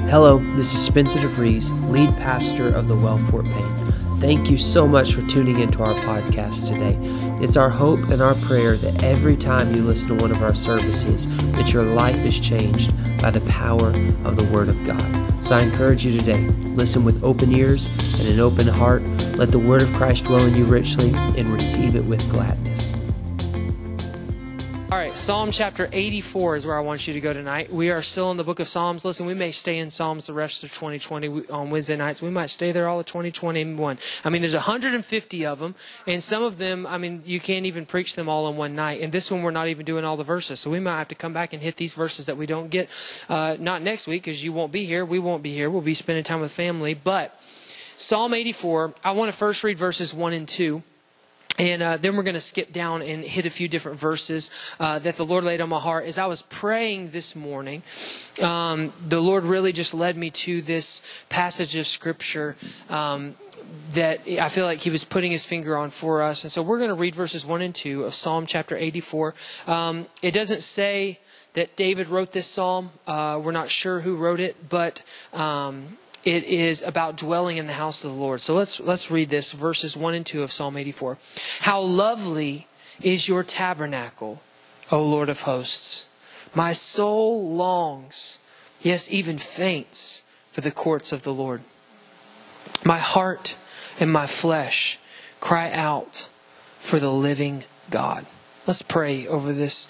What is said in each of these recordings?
Hello, this is Spencer DeVries, lead pastor of the Well Fort Payne. Thank you so much for tuning into our podcast today. It's our hope and our prayer that every time you listen to one of our services, that your life is changed by the power of the Word of God. So I encourage you today, listen with open ears and an open heart. Let the Word of Christ dwell in you richly and receive it with gladness. All right, Psalm chapter 84 is where I want you to go tonight. We are still in the book of Psalms. Listen, we may stay in Psalms the rest of 2020 on Wednesday nights. We might stay there all of 2021. I mean, there's 150 of them, and some of them, I mean, you can't even preach them all in one night. And this one, we're not even doing all the verses. So we might have to come back and hit these verses that we don't get, not next week, because you won't be here. We won't be here. We'll be spending time with family. But Psalm 84, I want to first read verses 1 and 2. And then we're going to skip down and hit a few different verses that the Lord laid on my heart. As I was praying this morning, the Lord really just led me to this passage of Scripture that I feel like He was putting His finger on for us. And so we're going to read verses 1 and 2 of Psalm chapter 84. It doesn't say that David wrote this psalm. We're not sure who wrote it, but it is about dwelling in the house of the Lord. So let's read this, verses 1 and 2 of Psalm 84. How lovely is your tabernacle, O Lord of hosts. My soul longs, yes, even faints, for the courts of the Lord. My heart and my flesh cry out for the living God. Let's pray over this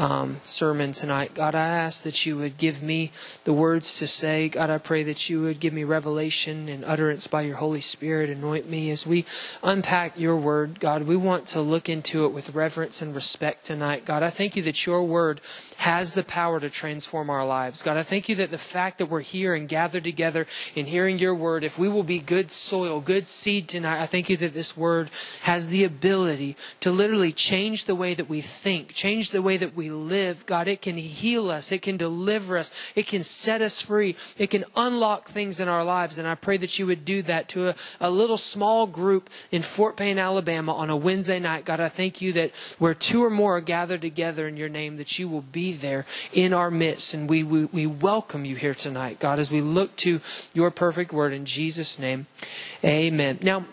sermon tonight. God, I ask that you would give me the words to say. God, I pray that you would give me revelation and utterance by your Holy Spirit. Anoint me as we unpack your word. God, we want to look into it with reverence and respect tonight. God, I thank you that your word has the power to transform our lives. God, I thank you that the fact that we're here and gathered together and hearing your word, if we will be good soil, good seed tonight, I thank you that this word has the ability to literally change the way that we think, change the way that we live. God, it can heal us. It can deliver us. It can set us free. It can unlock things in our lives. And I pray that you would do that to a little small group in Fort Payne, Alabama on a Wednesday night. God, I thank you that where two or more are gathered together in your name, that you will be there in our midst. And we welcome you here tonight, God, as we look to your perfect word in Jesus' name. Amen. Now,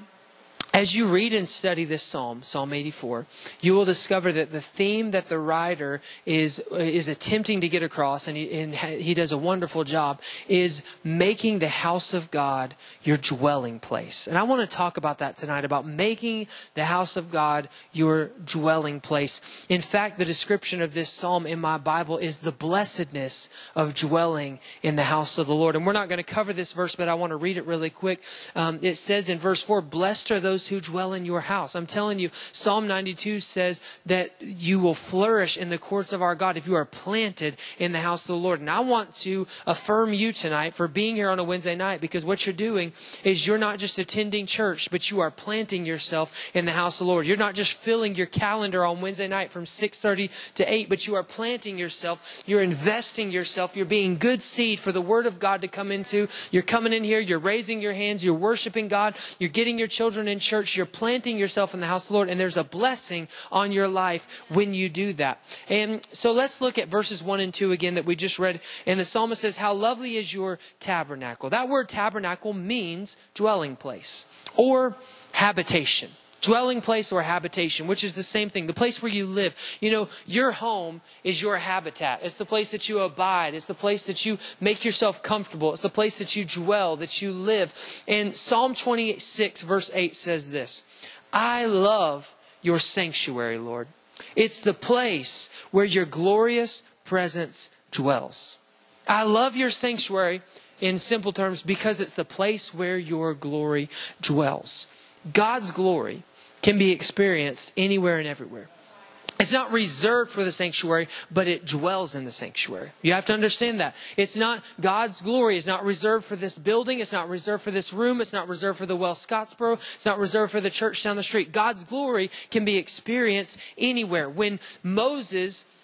as you read and study this psalm, Psalm 84, you will discover that the theme that the writer is attempting to get across, and he does a wonderful job, is making the house of God your dwelling place. And I want to talk about that tonight, about making the house of God your dwelling place. In fact, the description of this psalm in my Bible is the blessedness of dwelling in the house of the Lord. And we're not going to cover this verse, but I want to read it really quick. It says in verse 4, "Blessed are those who dwell in your house." I'm telling you, Psalm 92 says that you will flourish in the courts of our God if you are planted in the house of the Lord. And I want to affirm you tonight for being here on a Wednesday night, because what you're doing is you're not just attending church, but you are planting yourself in the house of the Lord. You're not just filling your calendar on Wednesday night from 6:30 to 8, but you are planting yourself. You're investing yourself. You're being good seed for the Word of God to come into. You're coming in here. You're raising your hands. You're worshiping God. You're getting your children in church. You're planting yourself in the house of the Lord, and there's a blessing on your life when you do that. And so let's look at verses 1 and 2 again that we just read. And the psalmist says, "How lovely is your tabernacle." That word tabernacle means dwelling place or habitation. Dwelling place or habitation, which is the same thing. The place where you live. You know, your home is your habitat. It's the place that you abide. It's the place that you make yourself comfortable. It's the place that you dwell, that you live. And Psalm 26 verse 8 says this, "I love your sanctuary, Lord. It's the place where your glorious presence dwells." I love your sanctuary, in simple terms, because it's the place where your glory dwells. God's glory can be experienced anywhere and everywhere. It's not reserved for the sanctuary, but it dwells in the sanctuary. You have to understand that. It's not, God's glory is not reserved for this building. It's not reserved for this room. It's not reserved for the Well Scottsboro. It's not reserved for the church down the street. God's glory can be experienced anywhere. When Moses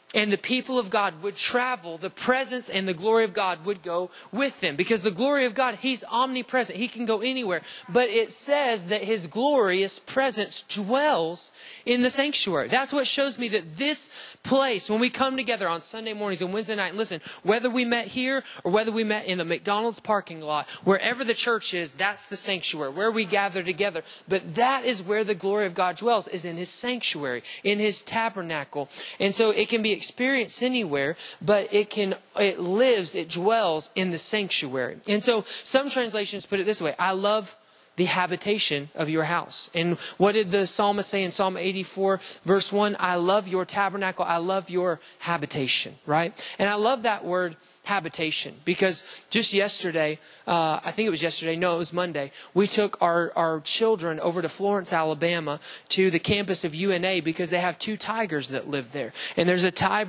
and the people of God would travel, the presence and the glory of God would go with them. Because the glory of God, He's omnipresent. He can go anywhere. But it says that His glorious presence dwells in the sanctuary. That's what shows me that this place, when we come together on Sunday mornings and Wednesday night, and listen, whether we met here or whether we met in the McDonald's parking lot, wherever the church is, that's the sanctuary, where we gather together. But that is where the glory of God dwells, is in His sanctuary, in His tabernacle. And so it can be experienced anywhere, but it lives, it dwells in the sanctuary. And so some translations put it this way: I love the habitation of your house. And what did the psalmist say in Psalm 84 verse 1? I love your tabernacle. I love your habitation, right? And I love that word habitation, because just yesterday, I think it was yesterday, no, it was Monday, we took our children over to Florence, Alabama, to the campus of UNA, because they have 2 tigers that live there. And there's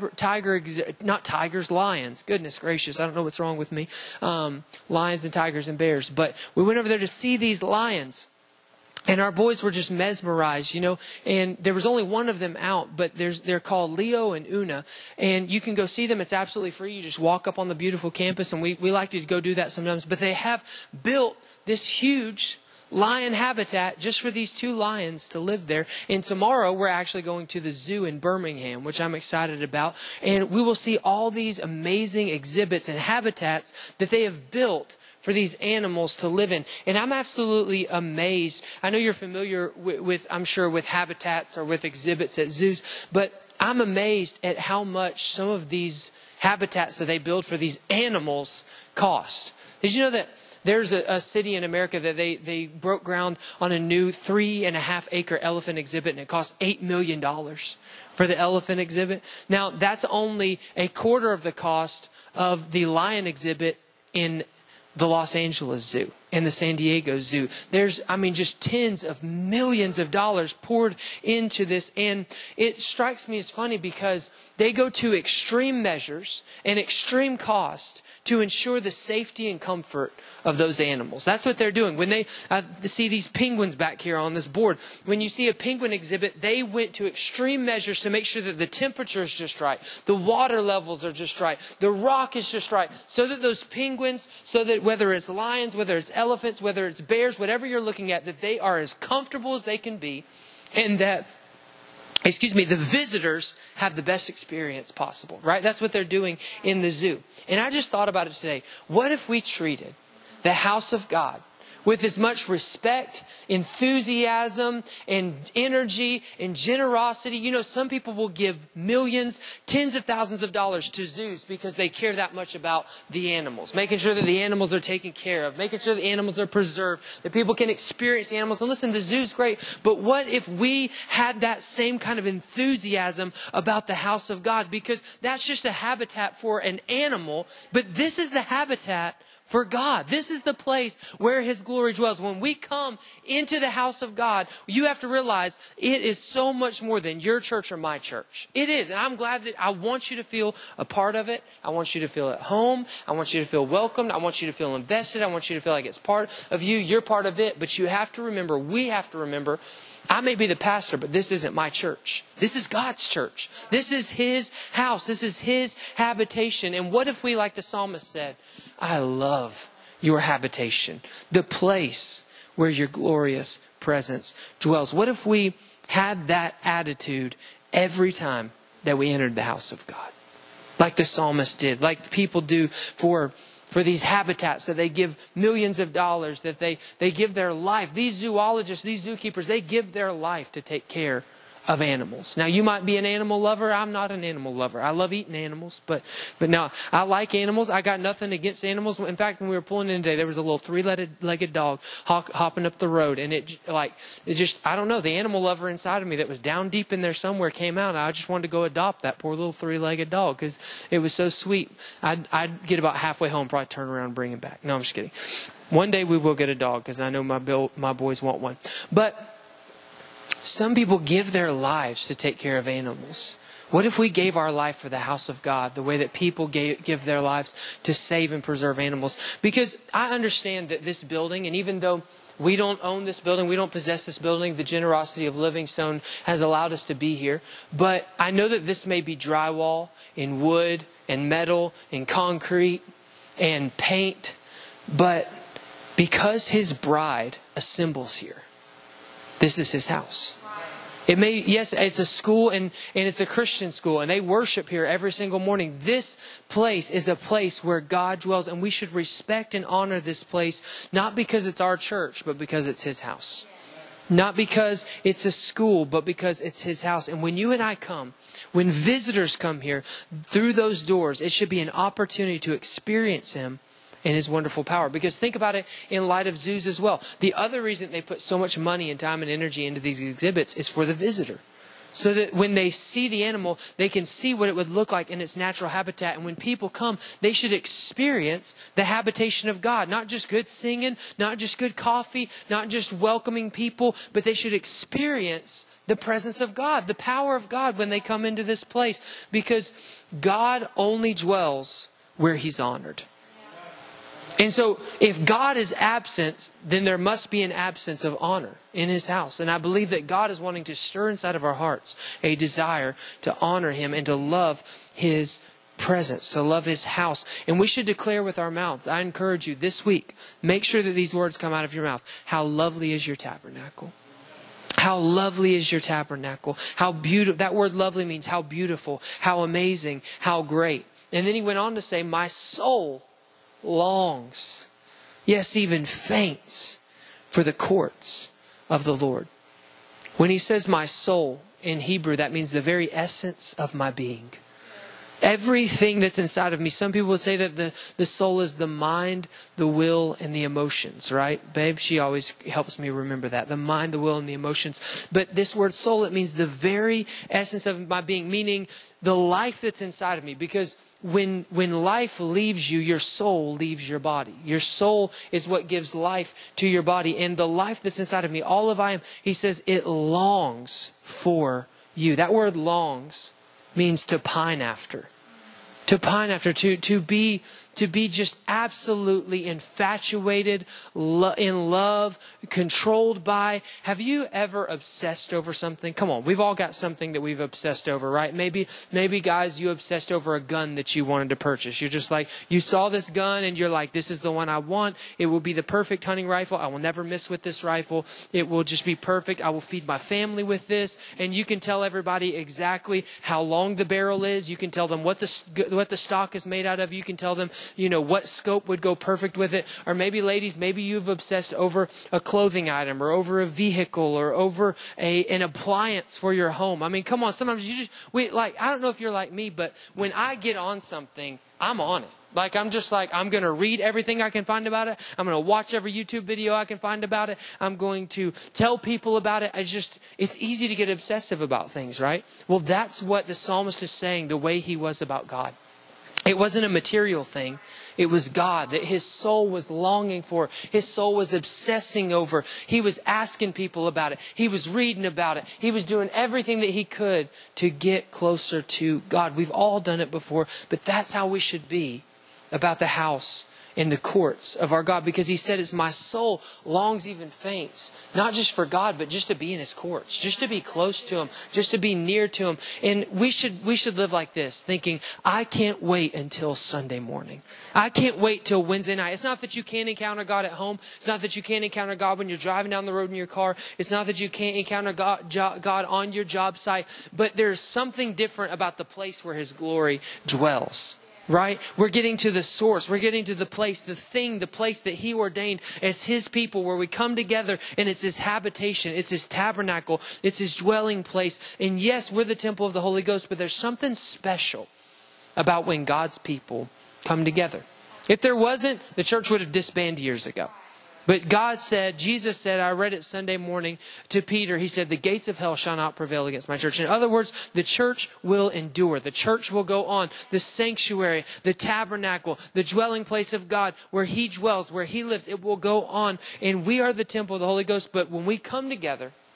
a lions. Goodness gracious, I don't know what's wrong with me. Lions and tigers and bears. But we went over there to see these lions. And our boys were just mesmerized, and there was only one of them out, but they're called Leo and Una, and you can go see them. It's absolutely free. You just walk up on the beautiful campus, and we like to go do that sometimes. But they have built this huge lion habitat just for these 2 lions to live there. And tomorrow we're actually going to the zoo in Birmingham, which I'm excited about. And we will see all these amazing exhibits and habitats that they have built for these animals to live in. And I'm absolutely amazed. I know you're familiar with I'm sure, with habitats or with exhibits at zoos, but I'm amazed at how much some of these habitats that they build for these animals cost. Did you know that there's a city in America that they broke ground on a new 3.5 acre elephant exhibit, and it cost $8 million for the elephant exhibit? Now, that's only a quarter of the cost of the lion exhibit in the Los Angeles Zoo and the San Diego Zoo. There's, just tens of millions of dollars poured into this. And it strikes me as funny because they go to extreme measures and extreme cost to ensure the safety and comfort of those animals. That's what they're doing. When they see these penguins back here on this board, when you see a penguin exhibit, they went to extreme measures to make sure that the temperature is just right, the water levels are just right, the rock is just right, so that those penguins, so that whether it's lions, whether it's elephants, whether it's bears, whatever you're looking at, that they are as comfortable as they can be, and that the visitors have the best experience possible, right? That's what they're doing in the zoo. And I just thought about it today. What if we treated the house of God with as much respect, enthusiasm, and energy, and generosity? Some people will give millions, tens of thousands of dollars to zoos because they care that much about the animals, making sure that the animals are taken care of, making sure the animals are preserved, that people can experience the animals. And listen, the zoo's great, but what if we had that same kind of enthusiasm about the house of God? Because that's just a habitat for an animal, but this is the habitat for God. This is the place where His glory dwells. When we come into the house of God, you have to realize it is so much more than your church or my church. It is. And I'm glad that I want you to feel a part of it. I want you to feel at home. I want you to feel welcomed. I want you to feel invested. I want you to feel like it's part of you. You're part of it. But you have to remember, we have to remember, I may be the pastor, but this isn't my church. This is God's church. This is His house. This is His habitation. And what if we, like the psalmist said, I love your habitation, the place where your glorious presence dwells? What if we had that attitude every time that we entered the house of God? Like the psalmist did, like the people do for these habitats that they give millions of dollars, that they give their life. These zoologists, these zookeepers, they give their life to take care of animals. Now, you might be an animal lover. I'm not an animal lover. I love eating animals, but no, I like animals. I got nothing against animals. In fact, when we were pulling in today, there was a little 3-legged dog hopping up the road, and I don't know, the animal lover inside of me that was down deep in there somewhere came out, and I just wanted to go adopt that poor little 3-legged dog because it was so sweet. I'd get about halfway home, probably turn around and bring him back. No, I'm just kidding. One day we will get a dog because I know my boys want one. But some people give their lives to take care of animals. What if we gave our life for the house of God the way that people give their lives to save and preserve animals? Because I understand that this building, and even though We don't own this building. We don't possess this building. The generosity of Livingstone has allowed us to be here. But I know that this may be drywall and wood and metal and concrete and paint. But because His bride assembles here, this is His house. It may, yes, it's a school and it's a Christian school and they worship here every single morning. This place is a place where God dwells, and we should respect and honor this place, not because it's our church, but because it's His house. Not because it's a school, but because it's His house. And when you and I come, when visitors come here through those doors, it should be an opportunity to experience Him and His wonderful power. Because think about it in light of zoos as well. The other reason they put so much money and time and energy into these exhibits is for the visitor. So that when they see the animal, they can see what it would look like in its natural habitat. And when people come, they should experience the habitation of God. Not just good singing, not just good coffee, not just welcoming people, but they should experience the presence of God, the power of God when they come into this place. Because God only dwells where He's honored. And so if God is absent, then there must be an absence of honor in His house. And I believe that God is wanting to stir inside of our hearts a desire to honor Him and to love His presence, to love His house. And we should declare with our mouths. I encourage you this week, make sure that these words come out of your mouth. How lovely is your tabernacle. How lovely is your tabernacle. How beautiful. That word lovely means how beautiful, how amazing, how great. And then he went on to say, my soul longs, yes, even faints for the courts of the Lord. When he says my soul in Hebrew, that means the very essence of my being. Everything that's inside of me. Some people would say that the soul is the mind, the will, and the emotions, right? Babe, she always helps me remember that. The mind, the will, and the emotions. But this word soul, it means the very essence of my being, meaning the life that's inside of me. Because when life leaves you, your soul leaves your body. Your soul is what gives life to your body. And the life that's inside of me, all of I am, he says, it longs for you. That word longs means to pine after. To pine after, to be just absolutely infatuated, in love, controlled by. Have you ever obsessed over something? Come on, we've all got something that we've obsessed over, right? Maybe guys, you obsessed over a gun that you wanted to purchase. You're just like, you saw this gun and you're like, this is the one I want. It will be the perfect hunting rifle. I will never miss with this rifle. It will just be perfect. I will feed my family with this. And you can tell everybody exactly how long the barrel is. You can tell them what the stock is made out of. You can tell them, what scope would go perfect with it. Or maybe ladies, maybe you've obsessed over a clothing item or over a vehicle or over an appliance for your home. I mean, come on, sometimes I don't know if you're like me, but when I get on something, I'm on it. I'm going to read everything I can find about it. I'm going to watch every YouTube video I can find about it. I'm going to tell people about it. It's easy to get obsessive about things, right? Well, that's what the psalmist is saying, the way he was about God. It wasn't a material thing. It was God that his soul was longing for. His soul was obsessing over. He was asking people about it. He was reading about it. He was doing everything that he could to get closer to God. We've all done it before, but that's how we should be about the house in the courts of our God, because he said, it's my soul longs, even faints, not just for God, but just to be in his courts, just to be close to him, just to be near to him. And we should live like this, thinking, I can't wait until Sunday morning. I can't wait till Wednesday night. It's not that you can't encounter God at home. It's not that you can't encounter God when you're driving down the road in your car. It's not that you can't encounter God on your job site. But there's something different about the place where his glory dwells. Right? We're getting to the source. We're getting to the place, the place that he ordained as his people, where we come together and it's his habitation. It's his tabernacle. It's his dwelling place. And yes, we're the temple of the Holy Ghost, but there's something special about when God's people come together. If there wasn't, the church would have disbanded years ago. But Jesus said, I read it Sunday morning to Peter, he said, the gates of hell shall not prevail against my church. In other words, the church will endure. The church will go on. The sanctuary, the tabernacle, the dwelling place of God, where he dwells, where he lives, it will go on. And we are the temple of the Holy Ghost. But when we come together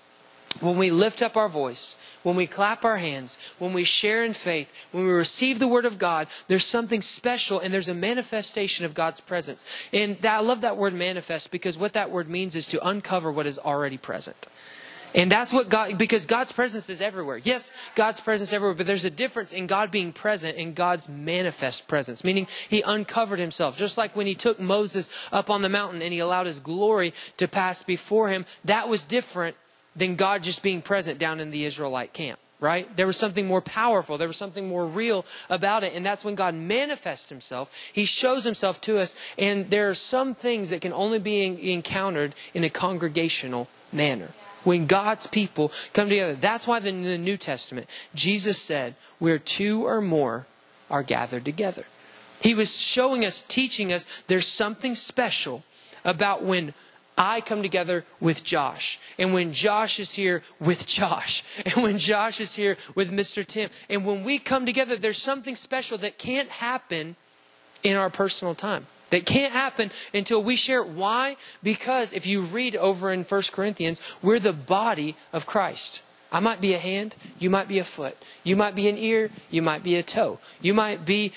when we lift up our voice, when we clap our hands, when we share in faith, when we receive the Word of God, there's something special and there's a manifestation of God's presence. And I love that word manifest, because what that word means is to uncover what is already present. And that's what God, because God's presence is everywhere. Yes, God's presence everywhere, but there's a difference in God being present and God's manifest presence, meaning He uncovered Himself. Just like when He took Moses up on the mountain and He allowed His glory to pass before him, that was different than God just being present down in the Israelite camp, right? There was something more powerful. There was something more real about it. And that's when God manifests Himself. He shows Himself to us. And there are some things that can only be encountered in a congregational manner. When God's people come together. That's why in the New Testament, Jesus said, where two or more are gathered together. He was showing us, teaching us, there's something special about when I come together with Josh. And when Josh is here with Josh. And when Josh is here with Mr. Tim. And when we come together, there's something special that can't happen in our personal time. That can't happen until we share it. Why? Because if you read over in 1 Corinthians, we're the body of Christ. I might be a hand, you might be a foot. You might be an ear, you might be a toe. You might be,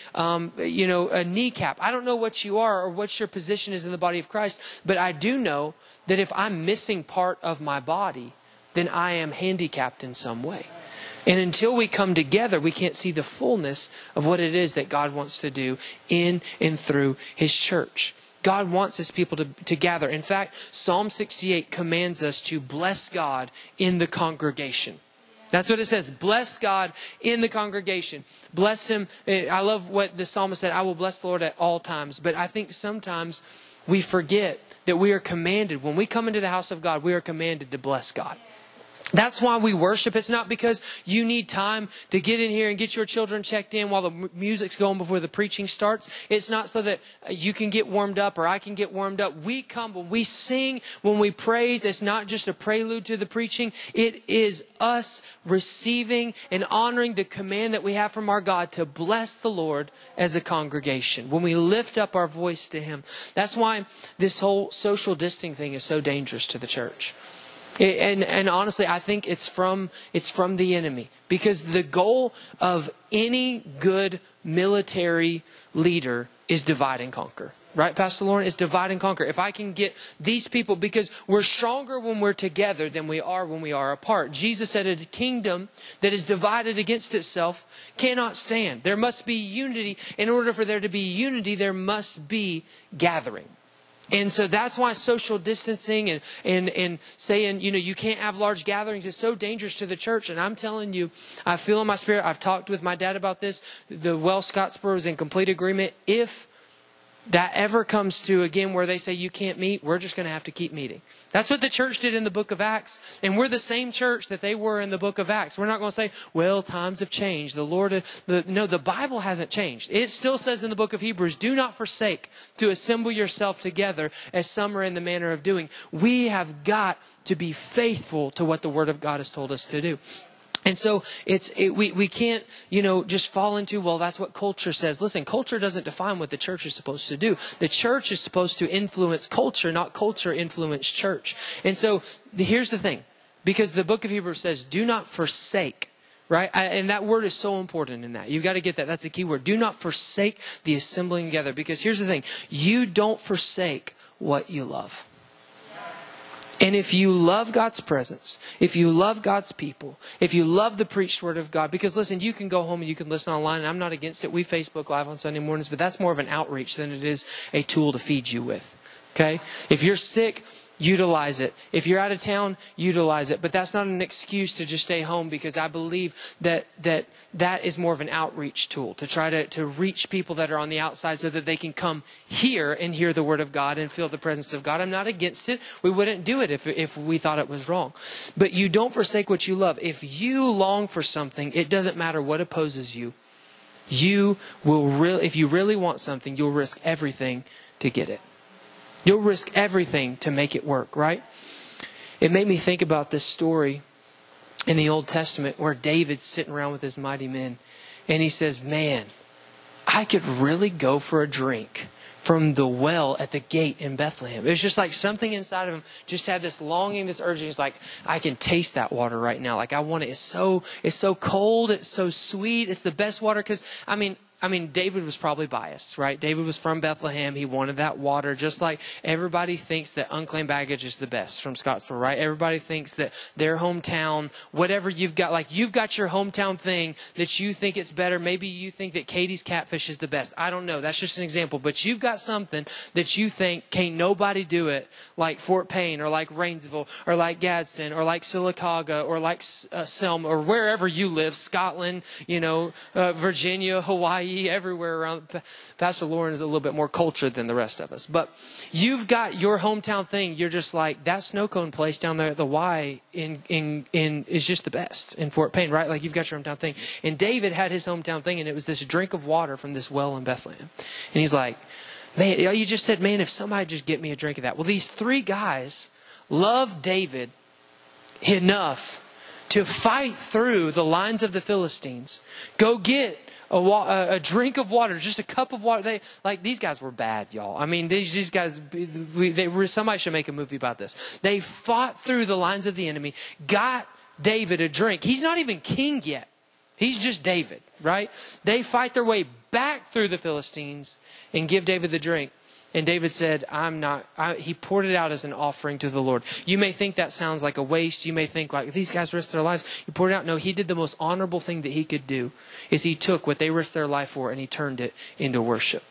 a kneecap. I don't know what you are or what your position is in the body of Christ. But I do know that if I'm missing part of my body, then I am handicapped in some way. And until we come together, we can't see the fullness of what it is that God wants to do in and through His church. God wants His people to gather. In fact, Psalm 68 commands us to bless God in the congregation. That's what it says. Bless God in the congregation. Bless Him. I love what the psalmist said, I will bless the Lord at all times. But I think sometimes we forget that we are commanded, when we come into the house of God, we are commanded to bless God. That's why we worship. It's not because you need time to get in here and get your children checked in while the music's going before the preaching starts. It's not so that you can get warmed up or I can get warmed up. We come, when we sing, when we praise, it's not just a prelude to the preaching. It is us receiving and honoring the command that we have from our God to bless the Lord as a congregation. When we lift up our voice to Him. That's why this whole social distancing thing is so dangerous to the church. And honestly, I think it's from the enemy. Because the goal of any good military leader is divide and conquer. Right, Pastor Lauren? It's divide and conquer. If I can get these people, because we're stronger when we're together than we are when we are apart. Jesus said a kingdom that is divided against itself cannot stand. There must be unity. In order for there to be unity, there must be gathering. And so that's why social distancing and saying, you can't have large gatherings is so dangerous to the church. And I'm telling you, I feel in my spirit, I've talked with my dad about this. The Wells Scottsboro is in complete agreement. If that ever comes to, again, where they say you can't meet, we're just going to have to keep meeting. That's what the church did in the book of Acts. And we're the same church that they were in the book of Acts. We're not going to say, well, times have changed. The Bible hasn't changed. It still says in the book of Hebrews, do not forsake to assemble yourself together as some are in the manner of doing. We have got to be faithful to what the Word of God has told us to do. And so we can't, just fall into, well, that's what culture says. Listen, culture doesn't define what the church is supposed to do. The church is supposed to influence culture, not culture influence church. And so here's the thing, because the book of Hebrews says, do not forsake, right? And that word is so important in that. You've got to get that. That's a key word. Do not forsake the assembling together, because here's the thing. You don't forsake what you love. And if you love God's presence, if you love God's people, if you love the preached Word of God, because listen, you can go home and you can listen online, and I'm not against it. We Facebook Live on Sunday mornings, but that's more of an outreach than it is a tool to feed you with. Okay? If you're sick, utilize it. If you're out of town, utilize it. But that's not an excuse to just stay home, because I believe that is more of an outreach tool to try to reach people that are on the outside so that they can come here and hear the Word of God and feel the presence of God. I'm not against it. We wouldn't do it if we thought it was wrong. But you don't forsake what you love. If you long for something, it doesn't matter what opposes you. You will if you really want something, you'll risk everything to get it. You'll risk everything to make it work, right? It made me think about this story in the Old Testament where David's sitting around with his mighty men. And he says, man, I could really go for a drink from the well at the gate in Bethlehem. It was just like something inside of him just had this longing, this urging. He's like, I can taste that water right now. Like I want it. It's so cold. It's so sweet. It's the best water. Because I mean, David was probably biased, right? David was from Bethlehem. He wanted that water, just like everybody thinks that Unclaimed Baggage is the best from Scottsboro, right? Everybody thinks that their hometown, whatever you've got, like you've got your hometown thing that you think it's better. Maybe you think that Katie's Catfish is the best. I don't know. That's just an example. But you've got something that you think can't nobody do it, like Fort Payne or like Rainsville or like Gadsden or like Sylacauga or like Selma or wherever you live, Scotland, Virginia, Hawaii, everywhere around. Pastor Lauren is a little bit more cultured than the rest of us. But you've got your hometown thing. You're just like, that snow cone place down there at the Y in is just the best in Fort Payne, right? Like you've got your hometown thing. And David had his hometown thing, and it was this drink of water from this well in Bethlehem. And he's like, man, you just said, man, if somebody just get me a drink of that. Well, these three guys loved David enough to fight through the lines of the Philistines, go get a drink of water, just a cup of water. These guys were bad, y'all. I mean, these guys, somebody should make a movie about this. They fought through the lines of the enemy, got David a drink. He's not even king yet. He's just David, right? They fight their way back through the Philistines and give David the drink. And David said, he poured it out as an offering to the Lord. You may think that sounds like a waste. You may think like, these guys risked their lives. He poured it out. No, he did the most honorable thing that he could do, is he took what they risked their life for and he turned it into worship.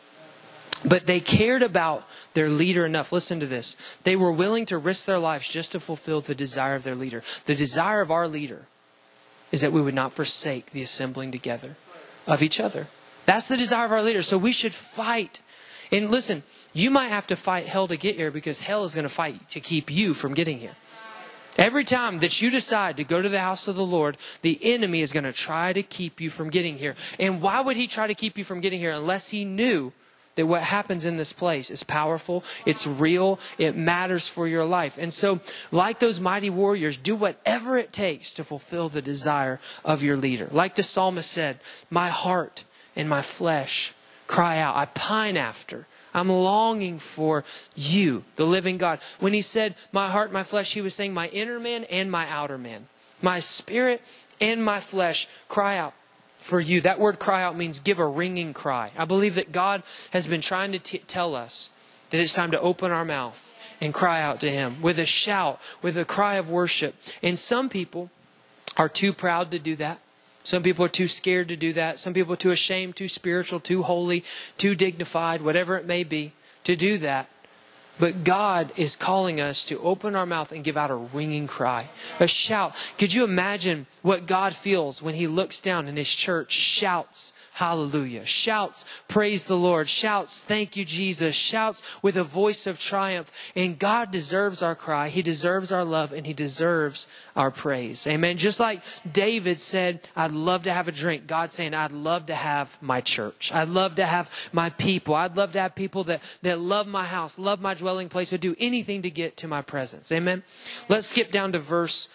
But they cared about their leader enough. Listen to this. They were willing to risk their lives just to fulfill the desire of their leader. The desire of our leader is that we would not forsake the assembling together of each other. That's the desire of our leader. So we should fight. And listen, you might have to fight hell to get here, because hell is going to fight to keep you from getting here. Every time that you decide to go to the house of the Lord, the enemy is going to try to keep you from getting here. And why would he try to keep you from getting here unless he knew that what happens in this place is powerful, it's real, it matters for your life? And so, like those mighty warriors, do whatever it takes to fulfill the desire of your leader. Like the psalmist said, my heart and my flesh cry out. I pine after. I'm longing for you, the living God. When he said, my heart, my flesh, he was saying my inner man and my outer man. My spirit and my flesh cry out for you. That word cry out means give a ringing cry. I believe that God has been trying to tell us that it's time to open our mouth and cry out to him with a shout, with a cry of worship. And some people are too proud to do that. Some people are too scared to do that. Some people are too ashamed, too spiritual, too holy, too dignified, whatever it may be, to do that. But God is calling us to open our mouth and give out a ringing cry, a shout. Could you imagine what God feels when he looks down and his church shouts hallelujah, shouts praise the Lord, shouts thank you Jesus, shouts with a voice of triumph? And God deserves our cry, he deserves our love, and he deserves our praise. Amen. Just like David said, I'd love to have a drink, God's saying, I'd love to have my church, I'd love to have my people, I'd love to have people that love my house, love my dwelling place, would do anything to get to my presence. Amen. Let's skip down to verse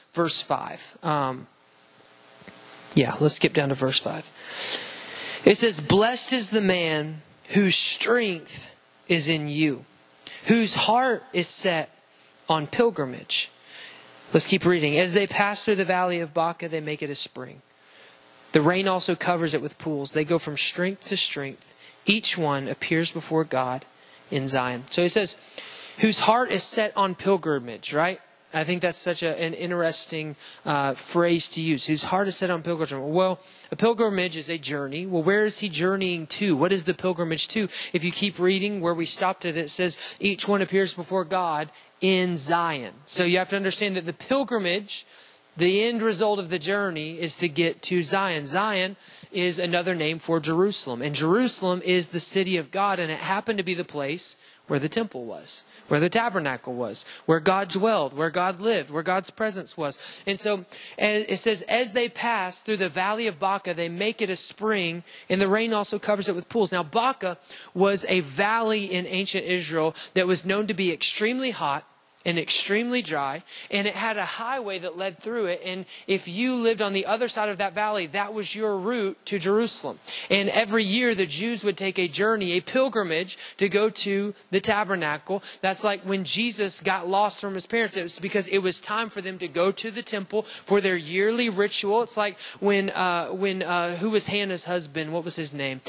5. Let's skip down to verse 5. It says, blessed is the man whose strength is in you, whose heart is set on pilgrimage. Let's keep reading. As they pass through the valley of Baca, they make it a spring. The rain also covers it with pools. They go from strength to strength. Each one appears before God in Zion. So he says, whose heart is set on pilgrimage, right? I think that's such an interesting phrase to use. Whose heart is set on pilgrimage. Well, a pilgrimage is a journey. Well, where is he journeying to? What is the pilgrimage to? If you keep reading where we stopped at, it says each one appears before God in Zion. So you have to understand that the pilgrimage, the end result of the journey, is to get to Zion. Zion is another name for Jerusalem. And Jerusalem is the city of God. And it happened to be the place where the temple was, where the tabernacle was, where God dwelled, where God lived, where God's presence was. And so it says, as they pass through the valley of Baca, they make it a spring, and the rain also covers it with pools. Now, Baca was a valley in ancient Israel that was known to be extremely hot and extremely dry, and it had a highway that led through it. And if you lived on the other side of that valley, that was your route to Jerusalem. And every year the Jews would take a journey, a pilgrimage, to go to the tabernacle. That's like when Jesus got lost from his parents. It was because it was time for them to go to the temple for their yearly ritual. It's like when who was Hannah's husband? What was his name?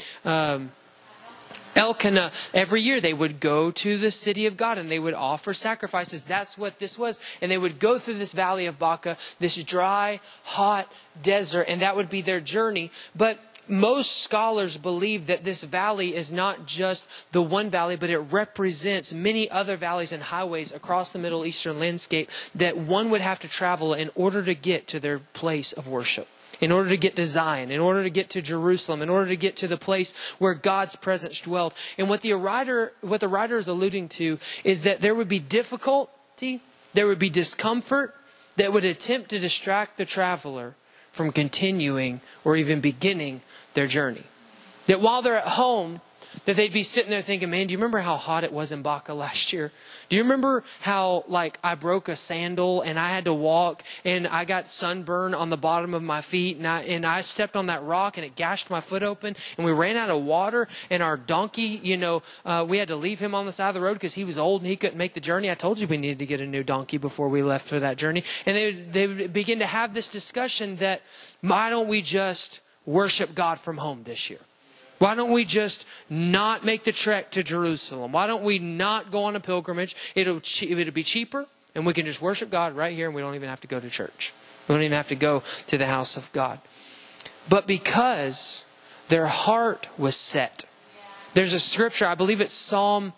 Elkanah, every year they would go to the city of God and they would offer sacrifices. That's what this was. And they would go through this valley of Baca, this dry, hot desert, and that would be their journey. But most scholars believe that this valley is not just the one valley, but it represents many other valleys and highways across the Middle Eastern landscape that one would have to travel in order to get to their place of worship. In order to get to Zion, in order to get to Jerusalem, in order to get to the place where God's presence dwelled. And what the writer is alluding to is that there would be difficulty, there would be discomfort that would attempt to distract the traveler from continuing or even beginning their journey. That while they're at home, that they'd be sitting there thinking, man, do you remember how hot it was in Baca last year? Do you remember how I broke a sandal and I had to walk and I got sunburn on the bottom of my feet and I stepped on that rock and it gashed my foot open and we ran out of water and our donkey, we had to leave him on the side of the road because he was old and he couldn't make the journey. I told you we needed to get a new donkey before we left for that journey. And they would begin to have this discussion that why don't we just worship God from home this year? Why don't we just not make the trek to Jerusalem? Why don't we not go on a pilgrimage? It'll be cheaper, and we can just worship God right here, and we don't even have to go to church. We don't even have to go to the house of God. But because their heart was set. There's a scripture, I believe it's Psalm,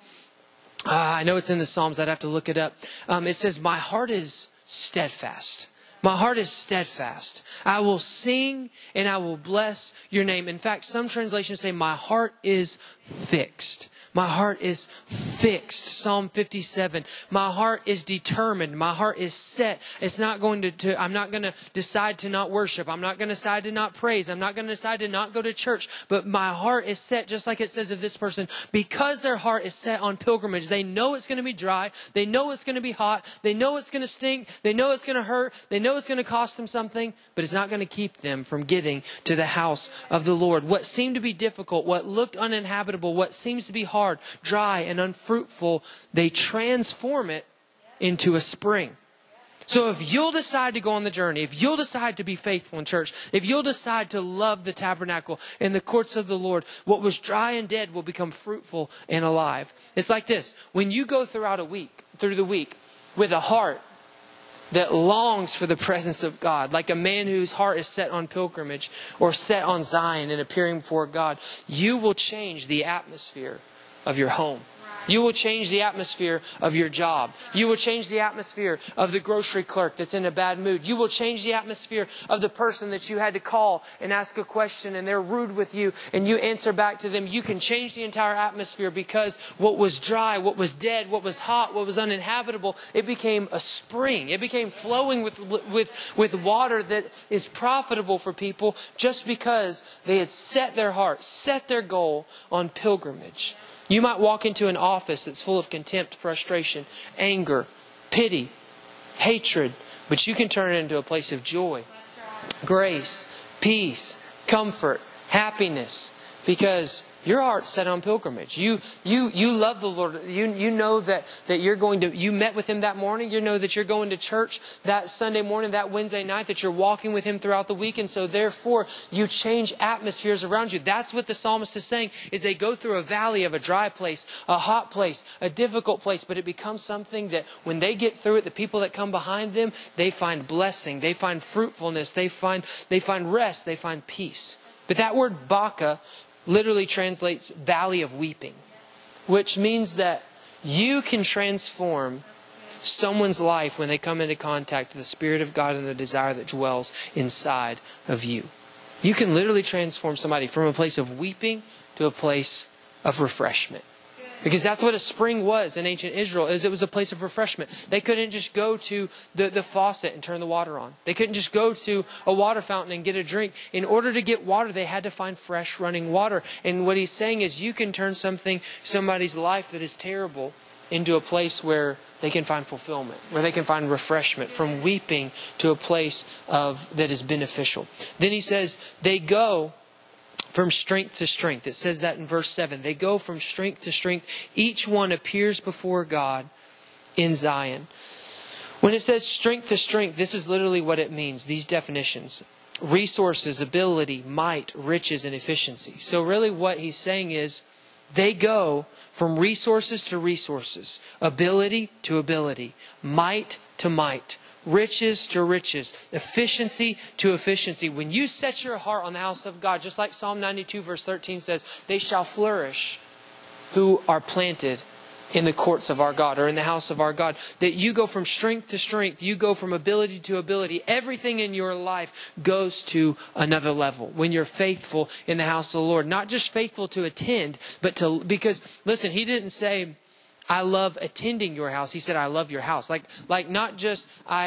I know it's in the Psalms, I'd have to look it up. It says, my heart is steadfast. My heart is steadfast. I will sing and I will bless your name. In fact, some translations say my heart is fixed. My heart is fixed. Psalm 57. My heart is determined. My heart is set. It's not going I'm not going to decide to not worship. I'm not going to decide to not praise. I'm not going to decide to not go to church. But my heart is set, just like it says of this person, because their heart is set on pilgrimage. They know it's going to be dry. They know it's going to be hot. They know it's going to stink. They know it's going to hurt. They know it's going to cost them something, but it's not going to keep them from getting to the house of the Lord. What seemed to be difficult, what looked uninhabitable, what seems to be hard, dry, and unfruitful, they transform it into a spring. So if you'll decide to go on the journey, if you'll decide to be faithful in church, if you'll decide to love the tabernacle and the courts of the Lord, what was dry and dead will become fruitful and alive. It's like this. When you go through the week with a heart that longs for the presence of God, like a man whose heart is set on pilgrimage or set on Zion and appearing before God, you will change the atmosphere of your home. You will change the atmosphere of your job. You will change the atmosphere of the grocery clerk that's in a bad mood. You will change the atmosphere of the person that you had to call and ask a question and they're rude with you and you answer back to them. You can change the entire atmosphere because what was dry, what was dead, what was hot, what was uninhabitable, it became a spring. It became flowing with water that is profitable for people just because they had set their heart, set their goal on pilgrimage. You might walk into an office that's full of contempt, frustration, anger, pity, hatred, but you can turn it into a place of joy, grace, peace, comfort, happiness, because your heart's set on pilgrimage. You love the Lord. You know that you met with Him that morning. You know that you're going to church that Sunday morning, that Wednesday night, that you're walking with Him throughout the week. And so therefore, you change atmospheres around you. That's what the psalmist is saying, is they go through a valley of a dry place, a hot place, a difficult place, but it becomes something that when they get through it, the people that come behind them, they find blessing, they find fruitfulness, they find rest, they find peace. But that word Baca literally translates valley of weeping, which means that you can transform someone's life when they come into contact with the Spirit of God and the desire that dwells inside of you. You can literally transform somebody from a place of weeping to a place of refreshment. Because that's what a spring was in ancient Israel, is it was a place of refreshment. They couldn't just go to the faucet and turn the water on. They couldn't just go to a water fountain and get a drink. In order to get water, they had to find fresh running water. And what he's saying is you can turn somebody's life that is terrible into a place where they can find fulfillment, where they can find refreshment, from weeping to a place that is beneficial. Then he says, they go from strength to strength. It says that in verse 7. They go from strength to strength. Each one appears before God in Zion. When it says strength to strength, this is literally what it means, these definitions. Resources, ability, might, riches, and efficiency. So really what he's saying is, they go from resources to resources, ability to ability, might to might, riches to riches, efficiency to efficiency. When you set your heart on the house of God, just like Psalm 92 verse 13 says, they shall flourish who are planted in the courts of our God, or in the house of our God. That you go from strength to strength. You go from ability to ability. Everything in your life goes to another level when you're faithful in the house of the Lord. Not just faithful to attend, but because, listen, he didn't say, I love attending your house. He said, I love your house. Like not just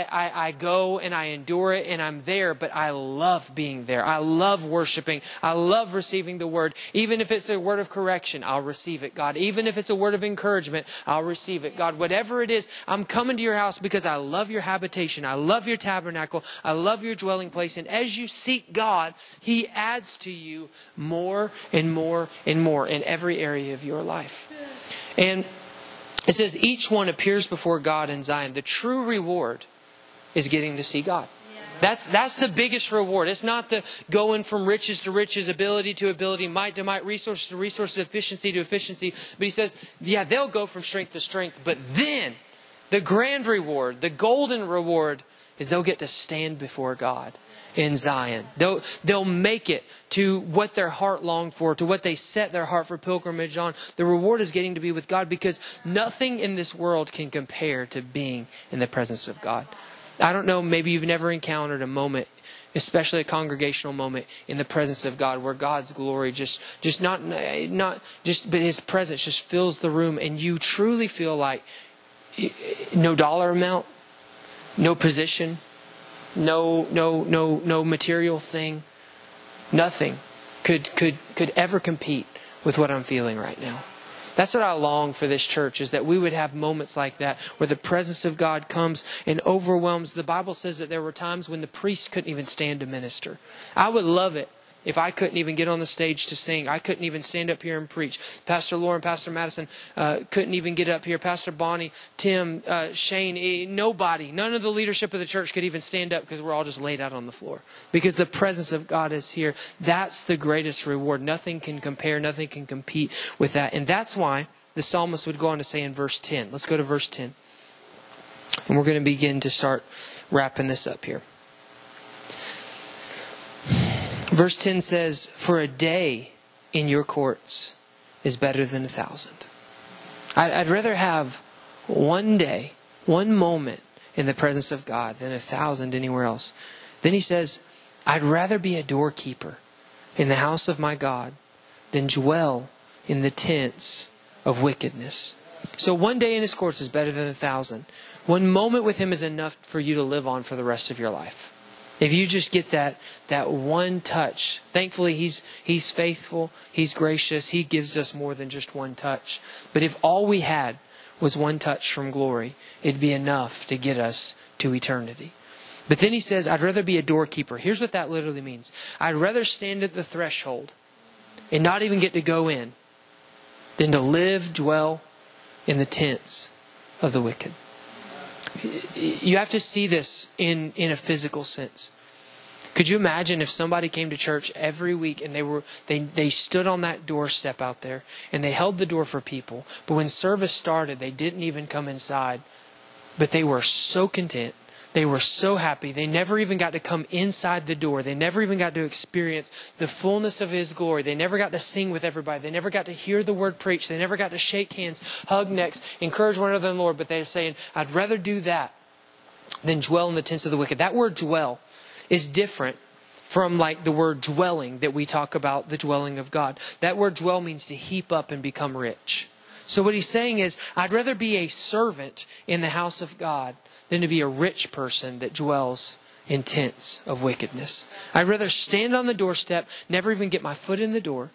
I go and I endure it and I'm there, but I love being there. I love worshiping. I love receiving the word. Even if it's a word of correction, I'll receive it, God. Even if it's a word of encouragement, I'll receive it, God. Whatever it is, I'm coming to your house because I love your habitation. I love your tabernacle. I love your dwelling place. And as you seek God, He adds to you more and more and more in every area of your life. And it says each one appears before God in Zion. The true reward is getting to see God. That's the biggest reward. It's not the going from riches to riches, ability to ability, might to might, resource to resource, efficiency to efficiency. But he says, yeah, they'll go from strength to strength. But then the grand reward, the golden reward, is they'll get to stand before God in Zion. They'll make it to what their heart longed for, to what they set their heart for pilgrimage on. The reward is getting to be with God, because nothing in this world can compare to being in the presence of God. I don't know, maybe you've never encountered a moment, especially a congregational moment, in the presence of God where God's glory but His presence just fills the room, and you truly feel like no dollar amount, no position, no material thing, nothing could ever compete with what I'm feeling right now. That's what I long for this church, is that we would have moments like that where the presence of God comes and overwhelms. The Bible says that there were times when the priest couldn't even stand to minister. I would love it if I couldn't even get on the stage to sing. I couldn't even stand up here and preach. Pastor Lauren, Pastor Madison couldn't even get up here. Pastor Bonnie, Tim, Shane, nobody, none of the leadership of the church could even stand up, because we're all just laid out on the floor. Because the presence of God is here. That's the greatest reward. Nothing can compare, nothing can compete with that. And that's why the psalmist would go on to say in verse 10. Let's go to verse 10. And we're going to begin to start wrapping this up here. Verse 10 says, for a day in your courts is better than 1,000. I'd rather have one day, one moment in the presence of God than 1,000 anywhere else. Then he says, I'd rather be a doorkeeper in the house of my God than dwell in the tents of wickedness. So one day in His courts is better than 1,000. One moment with Him is enough for you to live on for the rest of your life. If you just get that one touch. Thankfully, He's faithful. He's gracious. He gives us more than just one touch. But if all we had was one touch from glory, it'd be enough to get us to eternity. But then he says, I'd rather be a doorkeeper. Here's what that literally means. I'd rather stand at the threshold and not even get to go in than to dwell in the tents of the wicked. You have to see this in a physical sense. Could you imagine if somebody came to church every week and they stood on that doorstep out there and they held the door for people, but when service started, they didn't even come inside, but they were so content. They were so happy. They never even got to come inside the door. They never even got to experience the fullness of His glory. They never got to sing with everybody. They never got to hear the word preached. They never got to shake hands, hug necks, encourage one another in the Lord. But they're saying, I'd rather do that than dwell in the tents of the wicked. That word dwell is different from like the word dwelling that we talk about, the dwelling of God. That word dwell means to heap up and become rich. So what he's saying is, I'd rather be a servant in the house of God than to be a rich person that dwells in tents of wickedness. I'd rather stand on the doorstep, never even get my foot in the door,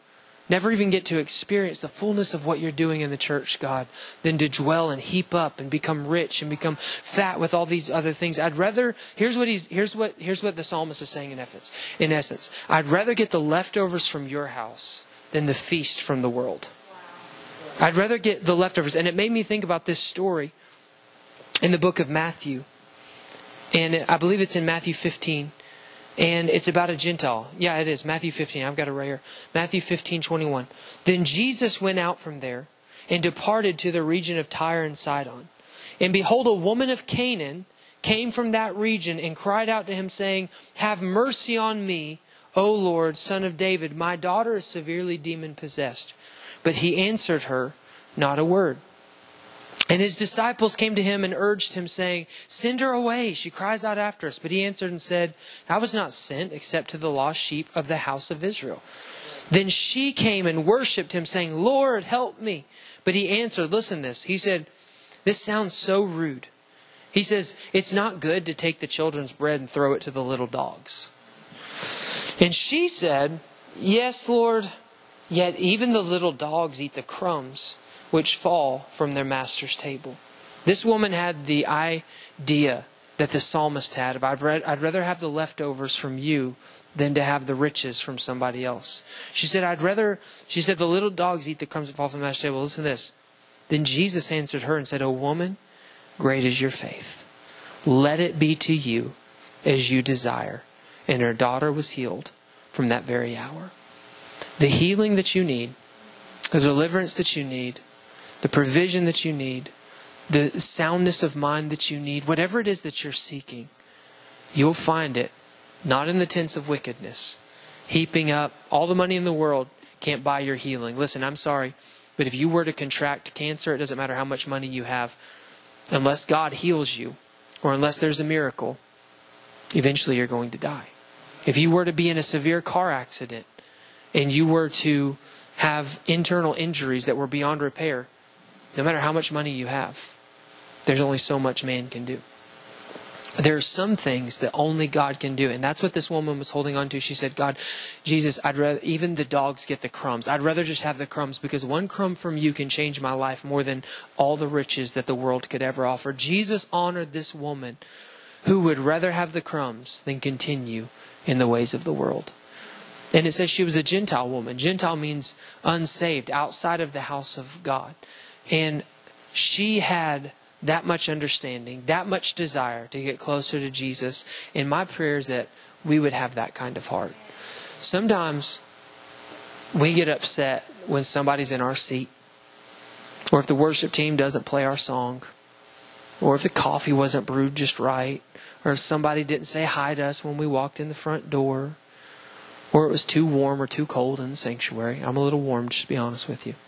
never even get to experience the fullness of what you're doing in the church, God, than to dwell and heap up and become rich and become fat with all these other things. I'd rather, here's what the psalmist is saying in essence. I'd rather get the leftovers from your house than the feast from the world. I'd rather get the leftovers. And it made me think about this story in the book of Matthew. And I believe it's in Matthew 15. And it's about a Gentile. Yeah, it is. Matthew 15. I've got it right here. Matthew 15:21. Then Jesus went out from there and departed to the region of Tyre and Sidon. And behold, a woman of Canaan came from that region and cried out to him, saying, "Have mercy on me, O Lord, Son of David. My daughter is severely demon-possessed." But he answered her not a word. And his disciples came to him and urged him, saying, "Send her away. She cries out after us." But he answered and said, "I was not sent except to the lost sheep of the house of Israel." Then she came and worshipped him, saying, "Lord, help me." But he answered, listen to this. He said, this sounds so rude. He says, "It's not good to take the children's bread and throw it to the little dogs." And she said, "Yes, Lord. Yet even the little dogs eat the crumbs which fall from their master's table." This woman had the idea that the psalmist had of, I'd rather have the leftovers from you than to have the riches from somebody else. She said, the little dogs eat the crumbs that fall from the master's table. Listen to this. Then Jesus answered her and said, "O woman, great is your faith. Let it be to you as you desire." And her daughter was healed from that very hour. The healing that you need, the deliverance that you need, the provision that you need, the soundness of mind that you need, whatever it is that you're seeking, you'll find it not in the tents of wickedness. Heaping up all the money in the world can't buy your healing. Listen, I'm sorry, but if you were to contract cancer, it doesn't matter how much money you have. Unless God heals you, or unless there's a miracle, eventually you're going to die. If you were to be in a severe car accident, and you were to have internal injuries that were beyond repair, no matter how much money you have, there's only so much man can do. There are some things that only God can do. And that's what this woman was holding on to. She said, "God, Jesus, I'd rather, even the dogs get the crumbs. I'd rather just have the crumbs, because one crumb from you can change my life more than all the riches that the world could ever offer." Jesus honored this woman who would rather have the crumbs than continue in the ways of the world. And it says she was a Gentile woman. Gentile means unsaved, outside of the house of God. And she had that much understanding, that much desire to get closer to Jesus. And my prayer is that we would have that kind of heart. Sometimes we get upset when somebody's in our seat, or if the worship team doesn't play our song, or if the coffee wasn't brewed just right, or if somebody didn't say hi to us when we walked in the front door, or it was too warm or too cold in the sanctuary. I'm a little warm, just to be honest with you.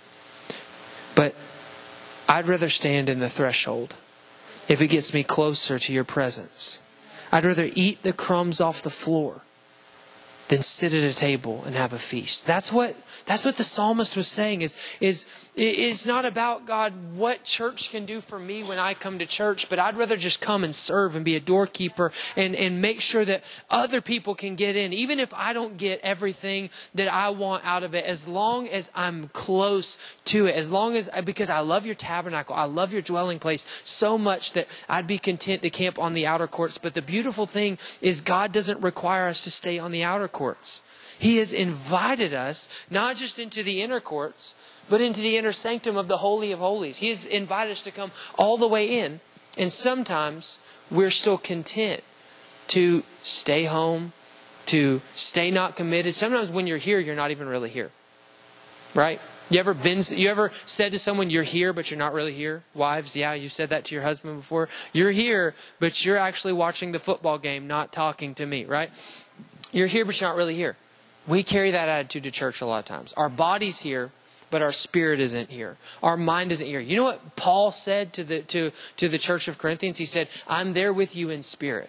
But I'd rather stand in the threshold if it gets me closer to your presence. I'd rather eat the crumbs off the floor than sit at a table and have a feast. That's what the psalmist was saying is it's not about, God, what church can do for me when I come to church, but I'd rather just come and serve and be a doorkeeper and make sure that other people can get in, even if I don't get everything that I want out of it, as long as I'm close to it, because I love your tabernacle, I love your dwelling place so much that I'd be content to camp on the outer courts. But the beautiful thing is God doesn't require us to stay on the outer courts. He has invited us not just into the inner courts, but into the inner sanctum of the Holy of Holies. He has invited us to come all the way in. And sometimes we're still content to stay home, to stay not committed. Sometimes when you're here, you're not even really here. Right? You ever said to someone, "You're here, but you're not really here"? Wives, yeah, you said that to your husband before. You're here, but you're actually watching the football game, not talking to me, right? You're here, but you're not really here. We carry that attitude to church a lot of times. Our body's here, but our spirit isn't here. Our mind isn't here. You know what Paul said to the church of Corinthians? He said, "I'm there with you in spirit."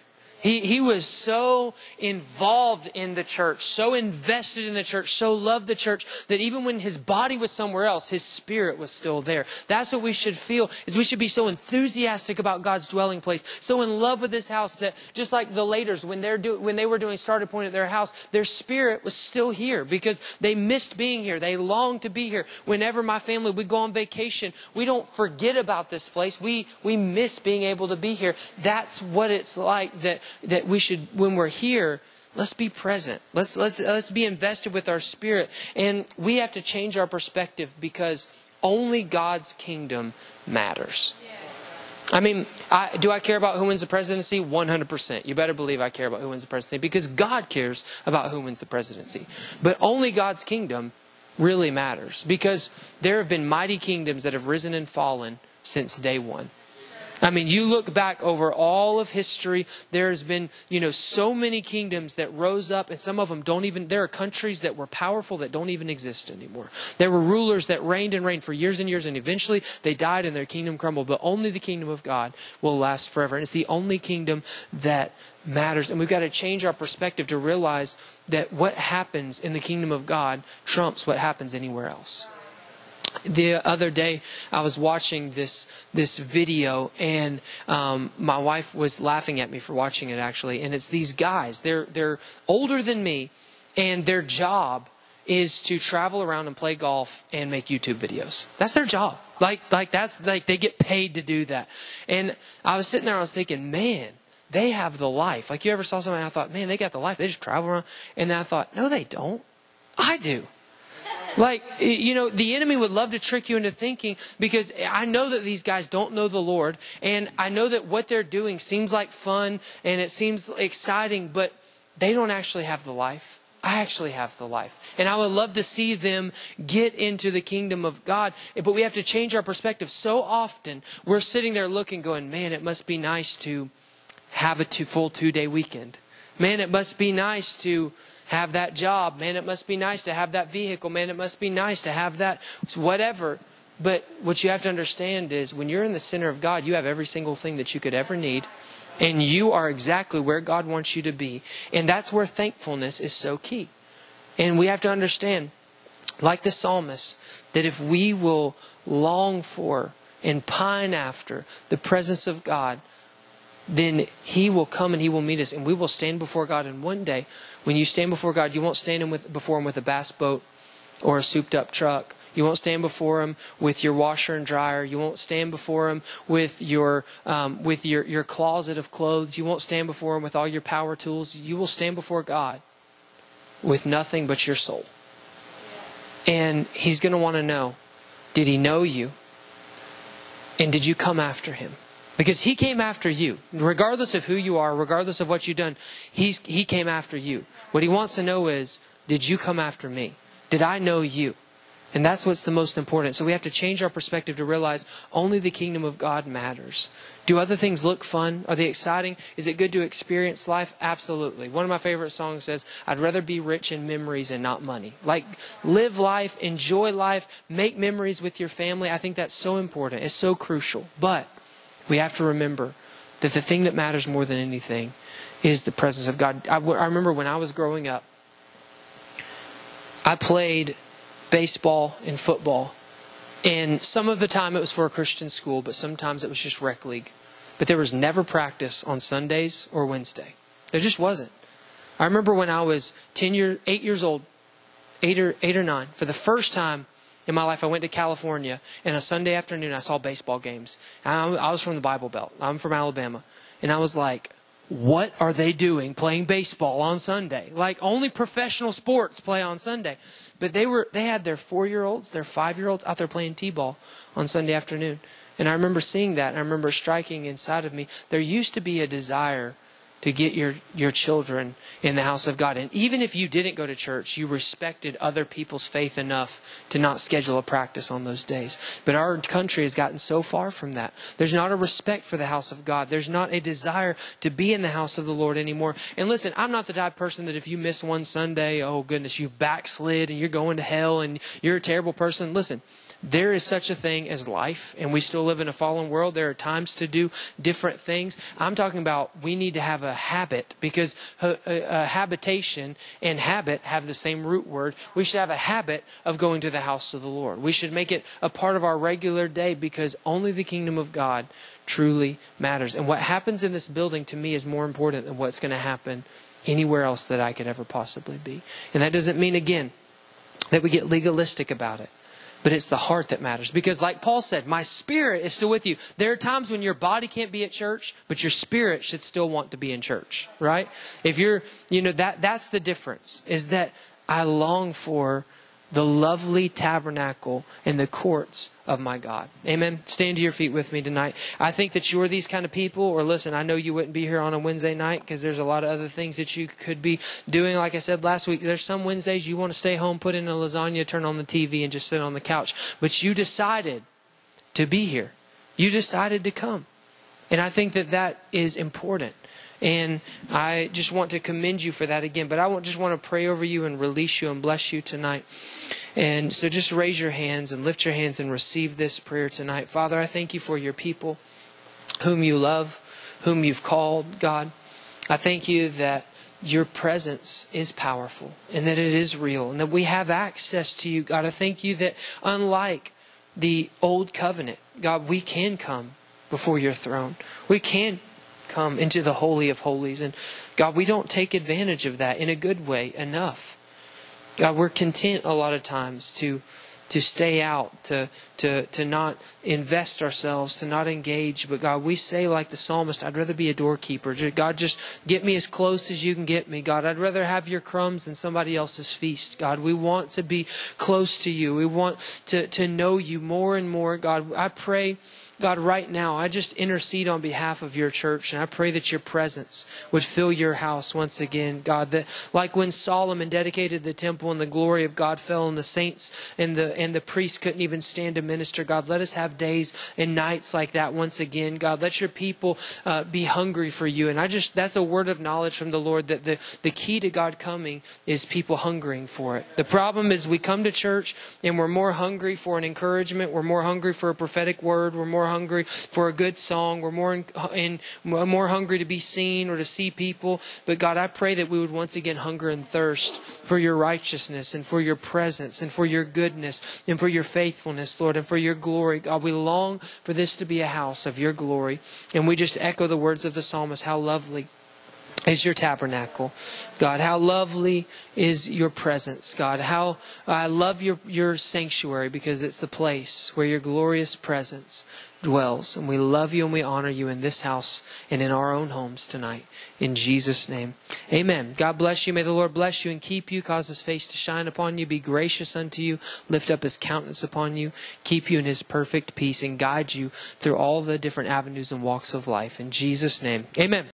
He was so involved in the church, so invested in the church, so loved the church, that even when his body was somewhere else, his spirit was still there. That's what we should feel, is we should be so enthusiastic about God's dwelling place, so in love with this house that just like the Laters, when they were doing Started Point at their house, their spirit was still here because they missed being here. They longed to be here. Whenever my family would go on vacation, we don't forget about this place. We miss being able to be here. That's what it's like that we should, when we're here, let's be present. Let's be invested with our spirit. And we have to change our perspective because only God's kingdom matters. I mean, do I care about who wins the presidency? 100%. You better believe I care about who wins the presidency because God cares about who wins the presidency. But only God's kingdom really matters because there have been mighty kingdoms that have risen and fallen since day one. I mean, you look back over all of history, there's been, so many kingdoms that rose up, and some of them there are countries that were powerful that don't even exist anymore. There were rulers that reigned and reigned for years and years, and eventually they died and their kingdom crumbled. But only the kingdom of God will last forever. And it's the only kingdom that matters. And we've got to change our perspective to realize that what happens in the kingdom of God trumps what happens anywhere else. The other day, I was watching this video, and my wife was laughing at me for watching it, actually. And it's these guys. They're older than me, and their job is to travel around and play golf and make YouTube videos. That's their job. They get paid to do that. And I was sitting there, I was thinking, man, they have the life. Like, you ever saw somebody, I thought, man, they got the life. They just travel around. And then I thought, no, they don't. I do. The enemy would love to trick you into thinking, because I know that these guys don't know the Lord, and I know that what they're doing seems like fun and it seems exciting, but they don't actually have the life. I actually have the life. And I would love to see them get into the kingdom of God. But we have to change our perspective. So often we're sitting there looking, going, man, it must be nice to have a full 2-day weekend. Man, it must be nice to have that job. Man, it must be nice to have that vehicle. Man, it must be nice to have that whatever. But what you have to understand is when you're in the center of God, you have every single thing that you could ever need. And you are exactly where God wants you to be. And that's where thankfulness is so key. And we have to understand, like the psalmist, that if we will long for and pine after the presence of God, then He will come and He will meet us, and we will stand before God. And one day, when you stand before God, you won't stand before Him with a bass boat or a souped up truck. You won't stand before Him with your washer and dryer. You won't stand before Him with your closet of clothes. You won't stand before Him with all your power tools. You will stand before God with nothing but your soul. And He's going to want to know, did He know you? And did you come after Him? Because He came after you. Regardless of who you are, regardless of what you've done, He came after you. What He wants to know is, did you come after me? Did I know you? And that's what's the most important. So we have to change our perspective to realize only the kingdom of God matters. Do other things look fun? Are they exciting? Is it good to experience life? Absolutely. One of my favorite songs says, I'd rather be rich in memories and not money. Like, live life, enjoy life, make memories with your family. I think that's so important. It's so crucial. But we have to remember that the thing that matters more than anything is the presence of God. I remember when I was growing up, I played baseball and football. And some of the time it was for a Christian school, but sometimes it was just rec league. But there was never practice on Sundays or Wednesday. There just wasn't. I remember when I was 8 years old, 8 or 9, for the first time in my life, I went to California, and a Sunday afternoon, I saw baseball games. I was from the Bible Belt. I'm from Alabama. And I was like, what are they doing playing baseball on Sunday? Like, only professional sports play on Sunday. But they had their 4-year-olds, their 5-year-olds out there playing t-ball on Sunday afternoon. And I remember seeing that, and I remember striking inside of me. There used to be a desire to get your children in the house of God. And even if you didn't go to church, you respected other people's faith enough to not schedule a practice on those days. But our country has gotten so far from that. There's not a respect for the house of God. There's not a desire to be in the house of the Lord anymore. And listen, I'm not the type of person that if you miss one Sunday, oh goodness, you've backslid and you're going to hell and you're a terrible person. Listen, there is such a thing as life, and we still live in a fallen world. There are times to do different things. I'm talking about we need to have a habit, because habitation and habit have the same root word. We should have a habit of going to the house of the Lord. We should make it a part of our regular day, because only the kingdom of God truly matters. And what happens in this building to me is more important than what's going to happen anywhere else that I could ever possibly be. And that doesn't mean, again, that we get legalistic about it. But it's the heart that matters. Because like Paul said, my spirit is still with you. There are times when your body can't be at church, but your spirit should still want to be in church, right? If you're, that's the difference, is that I long for the lovely tabernacle and the courts of my God. Amen. Stand to your feet with me tonight. I think that you're these kind of people, or listen, I know you wouldn't be here on a Wednesday night because there's a lot of other things that you could be doing. Like I said last week, there's some Wednesdays you want to stay home, put in a lasagna, turn on the TV, and just sit on the couch. But you decided to be here. You decided to come. And I think that that is important. And I just want to commend you for that again. But I just want to pray over you and release you and bless you tonight. And so just raise your hands and lift your hands and receive this prayer tonight. Father, I thank you for your people whom you love, whom you've called, God. I thank you that your presence is powerful and that it is real and that we have access to you, God. I thank you that unlike the old covenant, God, we can come before your throne. We can come into the Holy of Holies. And God, we don't take advantage of that in a good way enough. God, we're content a lot of times to stay out, to not invest ourselves, to not engage. But God, we say like the psalmist, I'd rather be a doorkeeper. God, just get me as close as you can get me. God, I'd rather have your crumbs than somebody else's feast. God, we want to be close to you. We want to know you more and more. God, I pray, God, right now, I just intercede on behalf of your church, and I pray that your presence would fill your house once again. God, that like when Solomon dedicated the temple and the glory of God fell and the saints and the priests couldn't even stand to minister, God, let us have days and nights like that once again. God, let your people be hungry for you. And that's a word of knowledge from the Lord, that the key to God coming is people hungering for it. The problem is we come to church and we're more hungry for an encouragement. We're more hungry for a prophetic word. We're more hungry for a good song. We're more hungry to be seen or to see people. But God, I pray that we would once again hunger and thirst for your righteousness and for your presence and for your goodness and for your faithfulness, Lord, and for your glory. God, we long for this to be a house of your glory. And we just echo the words of the psalmist, how lovely is your tabernacle, God. How lovely is your presence, God. How I love your sanctuary, because it's the place where your glorious presence dwells. And we love you and we honor you in this house and in our own homes tonight. In Jesus' name, amen. God bless you. May the Lord bless you and keep you, cause his face to shine upon you, be gracious unto you, lift up his countenance upon you, keep you in his perfect peace, and guide you through all the different avenues and walks of life. In Jesus' name, amen.